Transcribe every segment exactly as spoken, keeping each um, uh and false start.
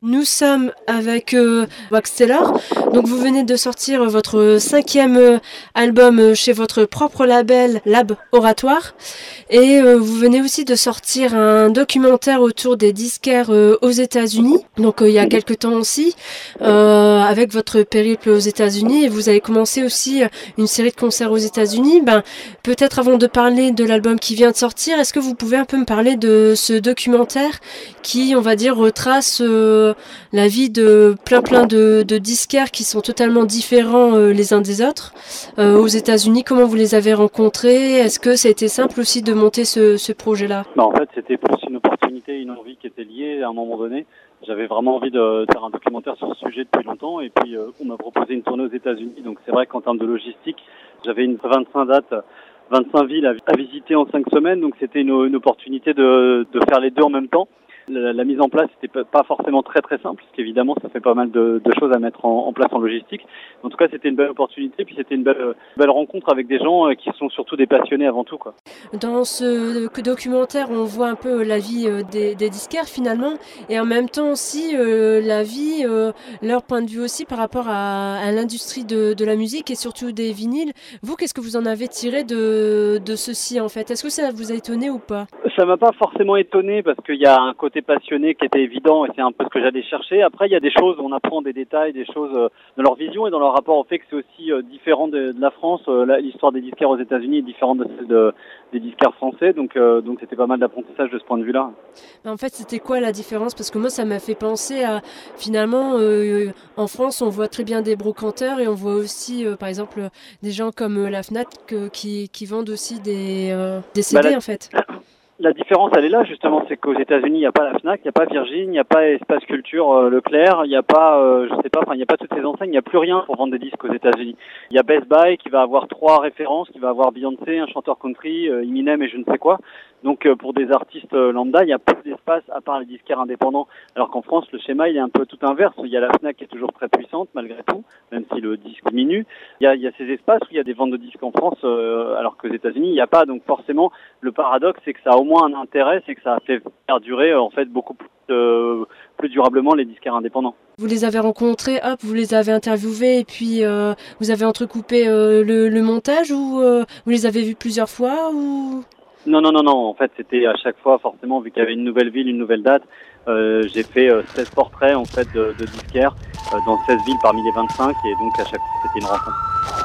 Nous sommes avec euh, Wax Taylor. Donc vous venez de sortir votre cinquième euh, album euh, chez votre propre label Lab Oratoire. Et euh, vous venez aussi de sortir un documentaire autour des disquaires euh, aux États-Unis. Donc euh, il y a quelques temps aussi, euh, avec votre périple aux États-Unis. Et vous avez commencé aussi une série de concerts aux États-Unis. Ben, peut-être avant de parler de l'album qui vient de sortir, est-ce que vous pouvez un peu me parler de ce documentaire qui, on va dire, retrace euh, la vie de plein plein de, de disquaires qui sont totalement différents euh, les uns des autres euh, aux États-Unis? Comment vous les avez rencontrés? Est-ce que ça a été simple aussi de monter ce, ce projet-là? Bah en fait, c'était plus une opportunité, une envie qui était liée à un moment donné. J'avais vraiment envie de faire un documentaire sur ce sujet depuis longtemps et puis euh, on m'a proposé une tournée aux États-Unis. Donc c'est vrai qu'en termes de logistique, j'avais une vingt-cinq dates, vingt-cinq villes à, à visiter en cinq semaines. Donc c'était une, une opportunité de, de faire les deux en même temps. La, la mise en place n'était pas forcément très très simple, parce qu'évidemment ça fait pas mal de, de choses à mettre en, en place en logistique. En tout cas, c'était une belle opportunité, puis c'était une belle, belle rencontre avec des gens qui sont surtout des passionnés avant tout, quoi. Dans ce documentaire, on voit un peu la vie des, des disquaires finalement, et en même temps aussi euh, la vie, euh, leur point de vue aussi par rapport à, à l'industrie de, de la musique et surtout des vinyles. Vous, qu'est-ce que vous en avez tiré de, de ceci en fait? Est-ce que ça vous a étonné ou pas? Ça m'a pas forcément étonné parce qu'il y a un côté passionné qui était évident et c'est un peu ce que j'allais chercher. Après, il y a des choses, on apprend des détails, des choses euh, dans leur vision et dans leur rapport au fait que c'est aussi euh, différent de, de la France. Euh, la, l'histoire des disquaires aux États-Unis est différente de celle de, des disquaires français, donc euh, donc c'était pas mal d'apprentissage de ce point de vue-là. En fait, c'était quoi la différence? Parce que moi, ça m'a fait penser à, finalement, euh, en France, on voit très bien des brocanteurs et on voit aussi, euh, par exemple, des gens comme euh, la Fnac euh, qui, qui vendent aussi des, euh, des C D, bah, la... en fait. La différence, elle est là, justement, c'est qu'aux États-Unis, il n'y a pas la Fnac, il n'y a pas Virgin, il n'y a pas Espace Culture euh, Leclerc, il n'y a pas, euh, je sais pas, enfin, il n'y a pas toutes ces enseignes, il n'y a plus rien pour vendre des disques aux États-Unis. Il y a Best Buy qui va avoir trois références, qui va avoir Beyoncé, un chanteur country, euh, Eminem et je ne sais quoi. Donc, euh, pour des artistes euh, lambda, il y a peu d'espace à part les disquaires indépendants. Alors qu'en France, le schéma, il est un peu tout inverse. Il y a la Fnac qui est toujours très puissante, malgré tout, même si le disque diminue. Il y a, il y a ces espaces où il y a des ventes de disques en France, euh, alors qu'aux États-Unis, il n'y a pas. Donc, forcément, le paradoxe, c'est que ça a au moins un intérêt, c'est que ça a fait perdurer, euh, en fait, beaucoup plus, euh, plus durablement les disquaires indépendants. Vous les avez rencontrés, hop, vous les avez interviewés et puis euh, vous avez entrecoupé euh, le, le montage ou euh, vous les avez vus plusieurs fois ou... Non, non, non, non. En fait, c'était à chaque fois, forcément, vu qu'il y avait une nouvelle ville, une nouvelle date, euh, j'ai fait euh, seize portraits, en fait, de, de disquaires euh, dans seize villes parmi les vingt-cinq, et donc à chaque fois, c'était une rencontre.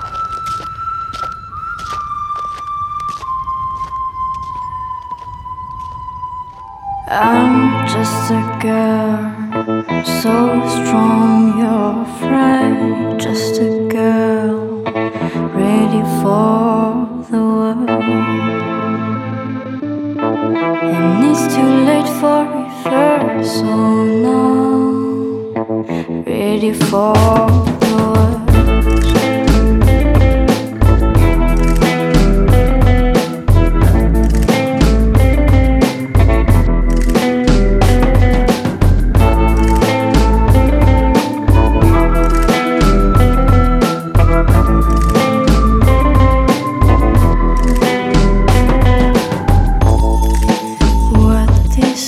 I'm just a girl, so strong, you're afraid. Just a girl, ready for the world. And it's too late for reversal now. Ready for the world.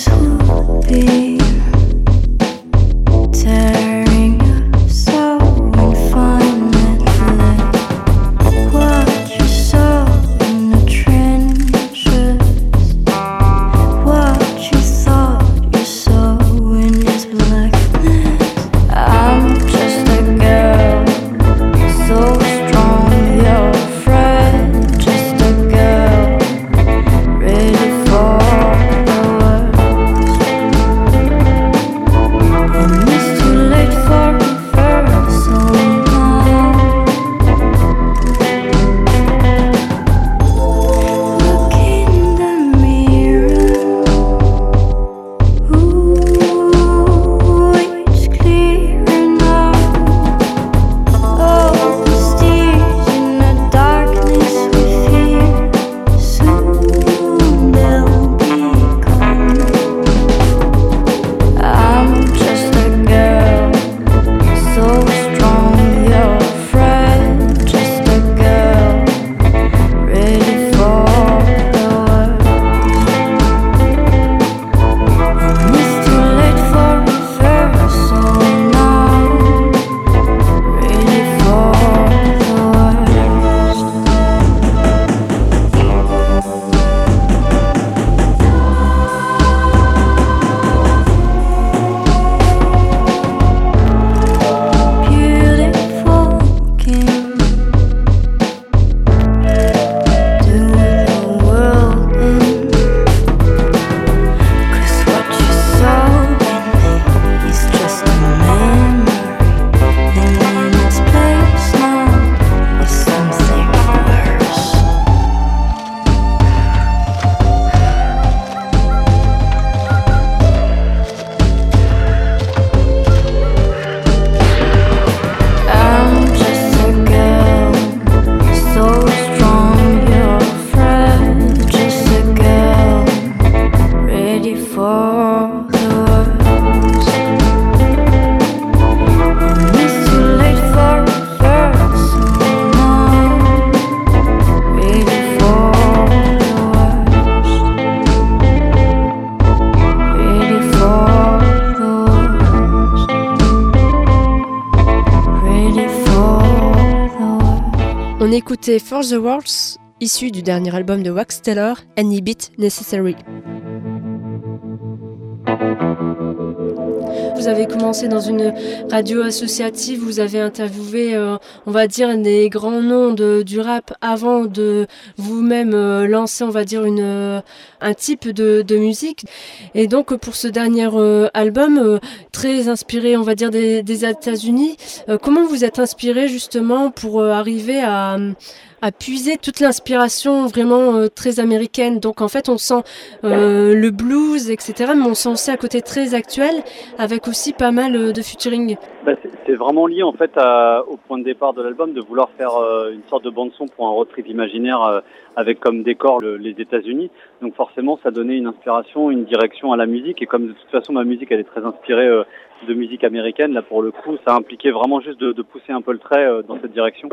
Tearing up so On écoutait For the Worlds, issu du dernier album de Wax Steller, Any Bit Necessary. Vous avez commencé dans une radio associative, vous avez interviewé, euh, on va dire, des grands noms de, du rap avant de vous-même euh, lancer, on va dire, une, euh, un type de, de musique. Et donc, pour ce dernier euh, album, euh, très inspiré, on va dire, des, des États-Unis, euh, comment vous êtes inspiré justement pour euh, arriver à... à puiser toute l'inspiration vraiment euh, très américaine. Donc en fait, on sent euh, le blues, et cetera, mais on sent aussi un côté très actuel, avec aussi pas mal euh, de featuring. Bah, c'est, c'est vraiment lié en fait à, au point de départ de l'album, de vouloir faire euh, une sorte de bande-son pour un road trip imaginaire euh, avec comme décor le, les États-Unis. Donc forcément, ça donnait une inspiration, une direction à la musique. Et comme de toute façon, ma musique, elle est très inspirée euh, de musique américaine, là pour le coup, ça impliquait vraiment juste de, de pousser un peu le trait euh, dans cette direction.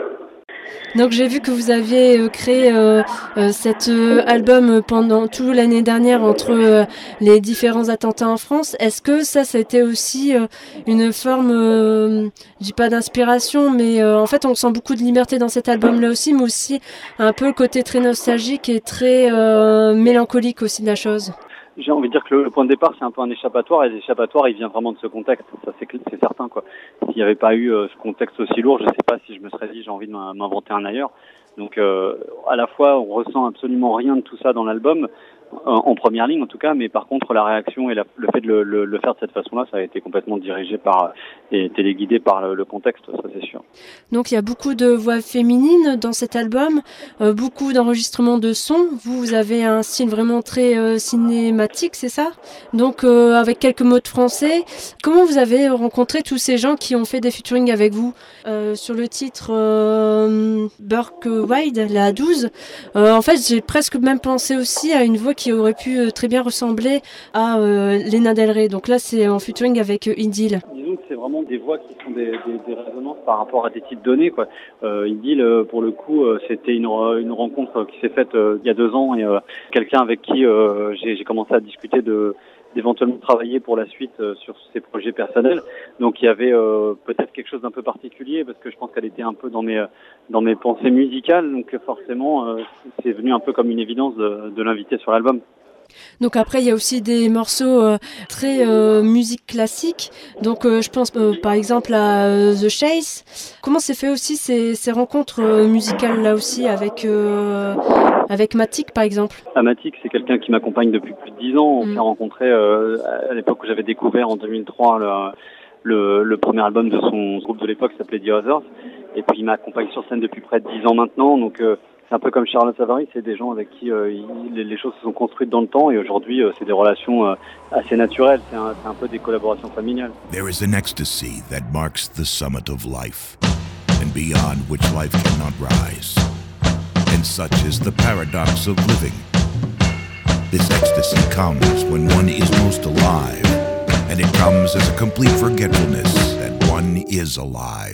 Donc j'ai vu que vous aviez euh, créé euh, euh, cet euh, album pendant toute l'année dernière entre euh, les différents attentats en France. Est-ce que ça, ça a été aussi euh, une forme, euh, je dis pas d'inspiration, mais euh, en fait on sent beaucoup de liberté dans cet album-là aussi, mais aussi un peu le côté très nostalgique et très euh, mélancolique aussi de la chose. J'ai envie de dire que le, le point de départ, c'est un peu un échappatoire, et l'échappatoire, il vient vraiment de ce contexte. Ça, c'est, c'est certain, quoi. S'il n'y avait pas eu euh, ce contexte aussi lourd, je ne sais pas si je me serais dit j'ai envie de m'inventer un ailleurs. Donc, euh, à la fois, on ressent absolument rien de tout ça dans l'album, en, en première ligne en tout cas, mais par contre, la réaction et la, le fait de le, le, le faire de cette façon-là, ça a été complètement dirigé par et téléguidé par le, le contexte, ça c'est sûr. Donc, il y a beaucoup de voix féminines dans cet album, euh, beaucoup d'enregistrements de sons. Vous, vous avez un style vraiment très euh, cinématique, c'est ça ? Donc, euh, avec quelques mots de français. Comment vous avez rencontré tous ces gens qui ont fait des featuring avec vous euh, sur le titre euh, Burke Wide, la douze, euh, en fait, j'ai presque même pensé aussi à une voix qui aurait pu euh, très bien ressembler à euh, Lana Del Rey. Donc là, c'est en featuring avec euh, Indil. Disons que c'est vraiment des voix qui sont des, des, des résonances par rapport à des titres donnés, quoi. Euh, Indil, euh, pour le coup, euh, c'était une, une rencontre qui s'est faite euh, il y a deux ans, et euh, quelqu'un avec qui euh, j'ai, j'ai commencé à discuter de d'éventuellement travailler pour la suite euh, sur ses projets personnels. Donc il y avait euh, peut-être quelque chose d'un peu particulier, parce que je pense qu'elle était un peu dans mes dans mes pensées musicales, donc forcément euh, c'est venu un peu comme une évidence de, de l'inviter sur l'album. Donc après, il y a aussi des morceaux euh, très euh, musique classique. Donc euh, je pense euh, par exemple à euh, The Chase. Comment s'est fait aussi ces, ces rencontres euh, musicales là aussi avec euh, avec Matic par exemple? Ah, Matic, c'est quelqu'un qui m'accompagne depuis plus de dix ans. On mm. s'est rencontrés euh, à l'époque où j'avais découvert en deux mille trois le, le, le premier album de son groupe de l'époque, qui s'appelait The Others. Et puis il m'accompagne sur scène depuis près de dix ans maintenant. Donc euh, c'est un peu comme Charles Savary, c'est des gens avec qui euh, il, les, les choses se sont construites dans le temps, et aujourd'hui euh, c'est des relations euh, assez naturelles, c'est un, c'est un peu des collaborations familiales. There is an ecstasy that marks the summit of life, and beyond which life cannot rise. And such is the paradox of living. This ecstasy comes when one is most alive, and it comes as a complete forgetfulness that one is alive.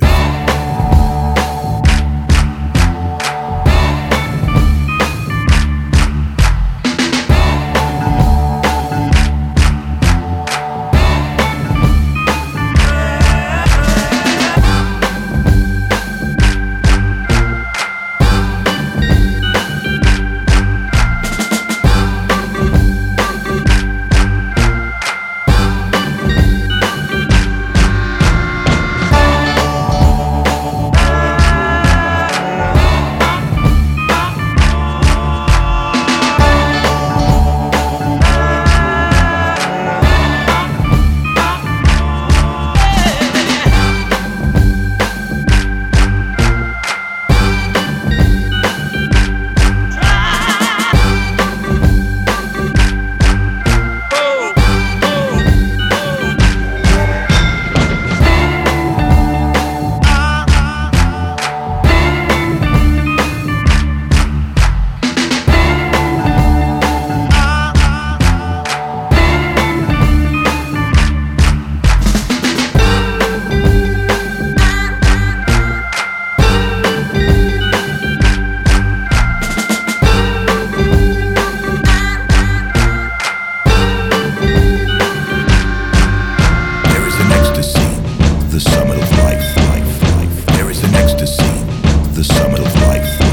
The summit of life, life, life. There is an ecstasy, the summit of life.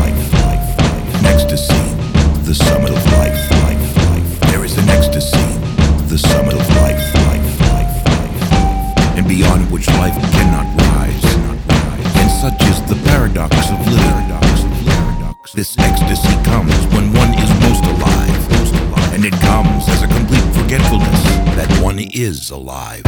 beyond which life cannot rise. And such is the paradox of living. This ecstasy comes when one is most alive, and it comes as a complete forgetfulness that one is alive.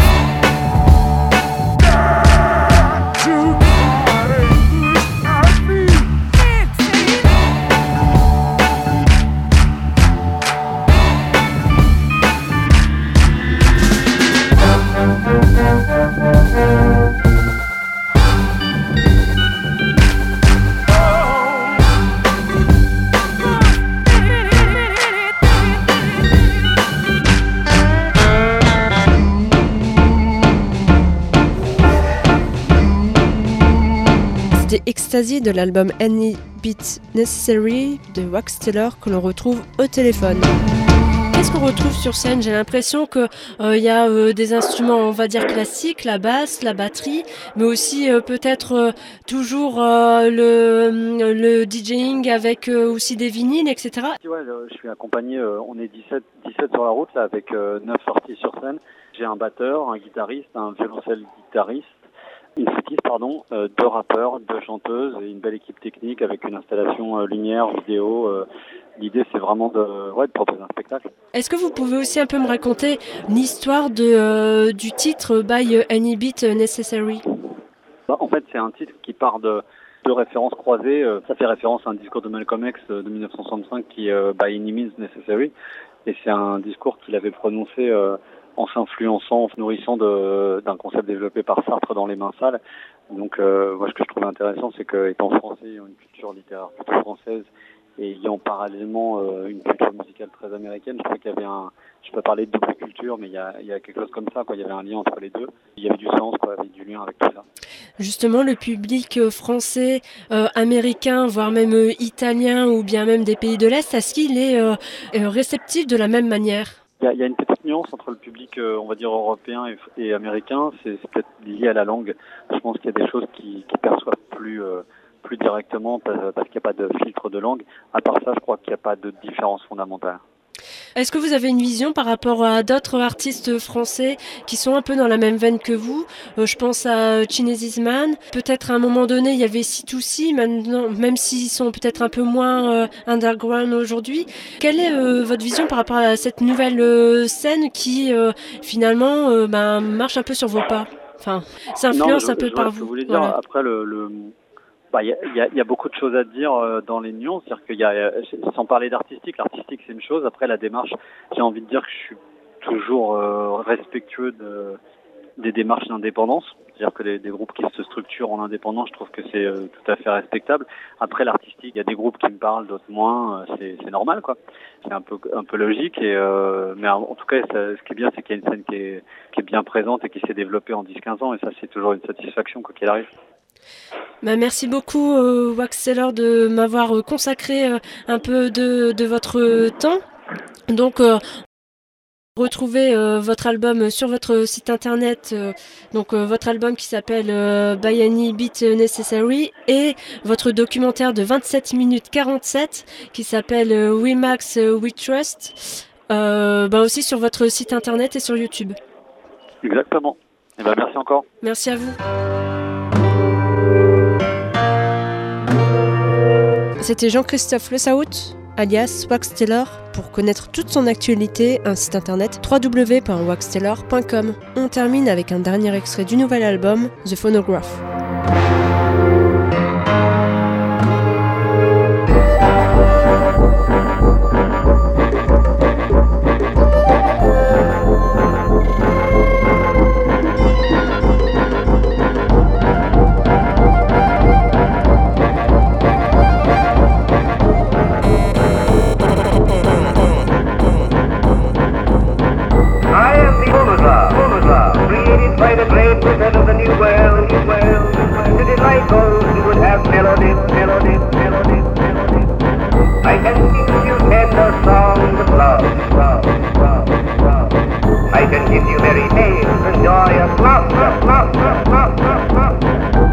Ecstasy de l'album Any Bit Necessary de Wax Taylor que l'on retrouve au téléphone. Qu'est-ce qu'on retrouve sur scène ? J'ai l'impression qu'il euh, y a euh, des instruments, on va dire classiques, la basse, la batterie, mais aussi euh, peut-être euh, toujours euh, le, le DJing avec euh, aussi des vinyles, et cetera. Ouais, je suis accompagné, euh, on est dix-sept, dix-sept sur la route là, avec euh, neuf sorties sur scène. J'ai un batteur, un guitariste, un violoncelle guitariste, une flûtiste, pardon, euh, deux rappeurs, deux chanteuses et une belle équipe technique avec une installation euh, lumière, vidéo. Euh, l'idée, c'est vraiment de, ouais, de proposer un spectacle. Est-ce que vous pouvez aussi un peu me raconter l'histoire de, euh, du titre By Any Bit Necessary ? Bah, en fait, c'est un titre qui part de, de références croisées. Euh, ça fait référence à un discours de Malcolm X euh, de dix-neuf cent soixante-cinq qui est euh, By Any Means Necessary. Et c'est un discours qu'il avait prononcé euh, en s'influençant, en se nourrissant de, d'un concept développé par Sartre dans Les Mains sales. Donc, euh, moi, ce que je trouve intéressant, c'est qu'étant français, ayant une culture littéraire plutôt française et ayant parallèlement euh, une culture musicale très américaine, je crois qu'il y avait un, je peux parler de double culture, mais il y a, il y a quelque chose comme ça, quoi. Il y avait un lien entre les deux. Il y avait du sens, quoi, il y avait du lien avec tout ça. Justement, le public français, euh, américain, voire même euh, italien ou bien même des pays de l'Est, est-ce qu'il est euh, réceptif de la même manière ? Il y, a, il y a une petite nuance entre le public, euh, on va dire, européen et, et américain. C'est, c'est peut-être lié à la langue. Je pense qu'il y a des choses qui, qui perçoivent plus, euh, plus directement parce, parce qu'il n'y a pas de filtre de langue. À part ça, je crois qu'il n'y a pas de différence fondamentale. Est-ce que vous avez une vision par rapport à d'autres artistes français qui sont un peu dans la même veine que vous ? euh, Je pense à Chinesis Man. Peut-être à un moment donné, il y avait C deux C, maintenant, même s'ils sont peut-être un peu moins euh, underground aujourd'hui. Quelle est euh, votre vision par rapport à cette nouvelle euh, scène qui, euh, finalement, euh, ben, marche un peu sur vos pas ? Enfin, s'influence non, un peu je par vois vous. Ce que vous voulez dire. Voilà. Après, le... le... Bah, il y a, y a beaucoup de choses à dire euh, dans les nuances, c'est-à-dire qu'il y a, sans parler d'artistique, l'artistique c'est une chose. Après la démarche, j'ai envie de dire que je suis toujours euh, respectueux de, des démarches d'indépendance, c'est-à-dire que les, des groupes qui se structurent en indépendance, je trouve que c'est euh, tout à fait respectable. Après l'artistique, il y a des groupes qui me parlent, d'autres moins, euh, c'est, c'est normal quoi. C'est un peu un peu logique et euh, mais en, en tout cas, ça, ce qui est bien, c'est qu'il y a une scène qui est qui est bien présente et qui s'est développée en dix quinze ans et ça c'est toujours une satisfaction quoi qu'il arrive. Bah, merci beaucoup euh, Wax Taylor de m'avoir euh, consacré euh, un peu de, de votre euh, temps. Donc euh, retrouvez euh, votre album sur votre site internet, euh, donc euh, votre album qui s'appelle euh, By Any Bit Necessary et votre documentaire de vingt-sept minutes quarante-sept qui s'appelle euh, We Max euh, We Trust, euh, bah, aussi sur votre site internet et sur YouTube. Exactement. Et ben merci encore. Merci à vous. C'était Jean-Christophe Le Saout, alias Wax Taylor. Pour connaître toute son actualité, un site internet w w w point wax taylor point com. On termine avec un dernier extrait du nouvel album, The Phonograph. By the great wizard of the new world, new world, to delight those who would have melodies, melodies, melodies, melodies. I can give you tender songs of love, love, love, love. I can give you merry tales and joyous laughter, laughter, laughter, laughter.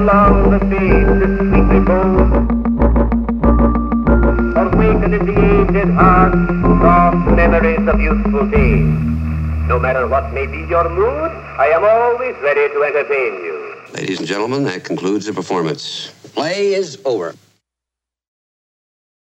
along the beach to sweet repose. Awaken in the aged heart soft memories of youthful days. No matter what may be your mood, I am always ready to entertain you. Ladies and gentlemen, that concludes the performance. The play is over.